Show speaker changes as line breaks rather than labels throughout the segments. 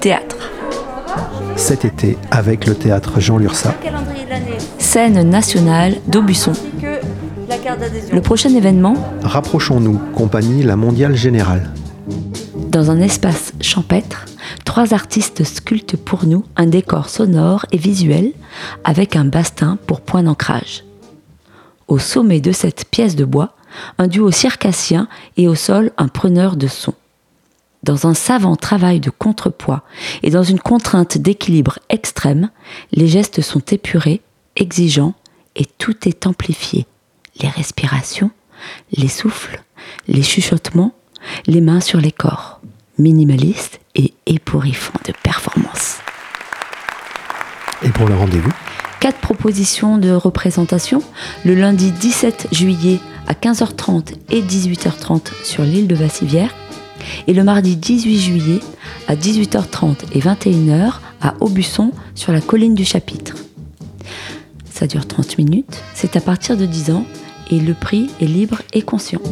théâtre.
Cet été, avec le théâtre Jean Lurçat.
Scène nationale d'Aubusson. Le prochain événement,
Rapprochons-nous, compagnie La Mondiale Générale.
dans un espace champêtre, 3 artistes sculptent pour nous un décor sonore et visuel avec un bastin pour point d'ancrage. Au sommet de cette pièce de bois, un duo circassien et au sol un preneur de son. Dans un savant travail de contrepoids et dans une contrainte d'équilibre extrême, les gestes sont épurés, exigeants et tout est amplifié. Les respirations, les souffles, les chuchotements, les mains sur les corps. Minimaliste et ébouriffant de performance.
Et pour le rendez-vous,
4 propositions de représentation, le lundi 17 juillet à 15h30 et 18h30 sur l'île de Vassivière et le mardi 18 juillet à 18h30 et 21h à Aubusson sur la colline du Chapitre. Ça dure 30 minutes, c'est à partir de 10 ans et le prix est libre et conscient.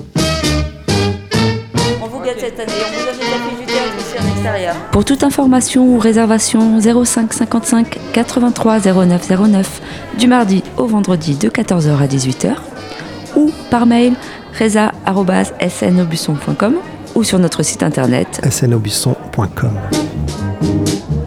On vous gâte cette année, on vous donne des affiches du théâtre aussi en extérieur.
Pour toute information ou réservation, 05 55 83 09 09 du mardi au vendredi de 14h à 18h ou par mail reza@snaubusson.com ou sur notre site internet
snaubusson.com.